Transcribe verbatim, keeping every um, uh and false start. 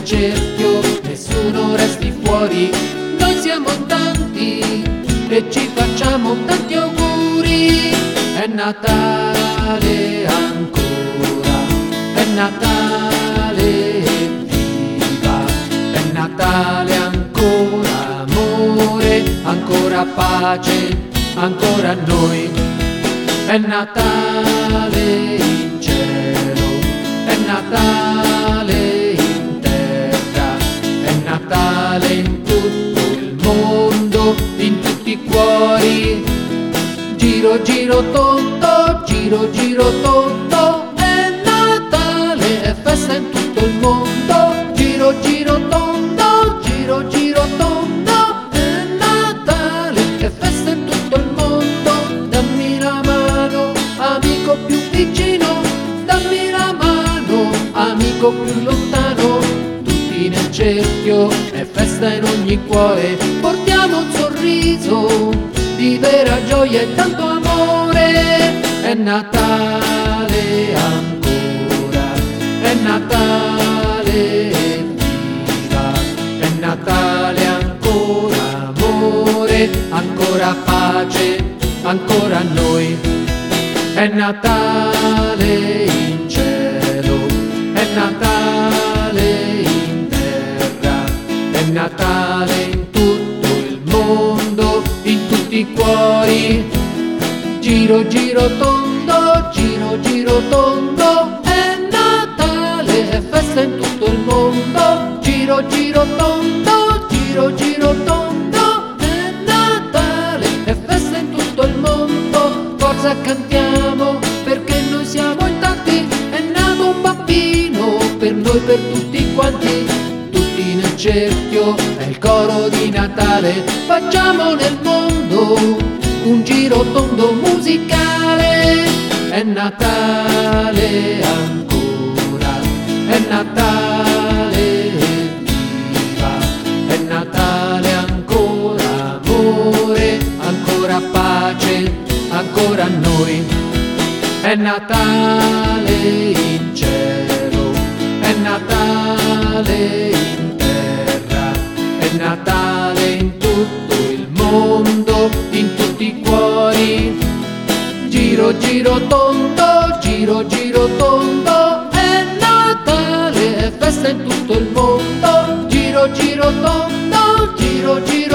cerchio, nessuno resti fuori, noi siamo tanti e ci facciamo tanti auguri. È Natale ancora, è Natale, viva, è Natale ancora, amore, ancora pace, ancora noi. È Natale in cielo, è Natale in terra, è Natale in tutto il mondo, in tutti i cuori. Giro giro tondo, giro giro tondo, è Natale, è festa in tutto il mondo. Giro giro tondo, giro giro tondo, è Natale, è festa in tutto il mondo. Dammi la mano, amico più vicino, dammi la mano, amico più lontano. Tutti nel cerchio, è festa in ogni cuore, portiamo un sorriso di vera gioia e tanto amore. È Natale ancora, è Natale, viva, è Natale ancora, amore, ancora pace, ancora noi. È Natale in cielo, è Natale in terra, è Natale in tutto il mondo, in tutti i cuori. Giro giro tondo, giro giro tondo, è Natale, è festa in tutto il mondo. Giro giro tondo, giro giro tondo, è Natale, è festa in tutto il mondo. Forza cantiamo perché noi siamo in tanti, è nato un bambino per noi, per tutti quanti. Tutti nel cerchio, è il coro di Natale, facciamo nel mondo un giro tondo musicale. È Natale ancora, è Natale, viva, è Natale ancora, amore, ancora pace, ancora noi. È Natale in cielo, è Natale in terra, è Natale in tutto il mondo, in tutti i cuori. Giro giro tondo, giro giro tondo, è Natale, è festa in tutto il mondo. Giro giro tondo, giro giro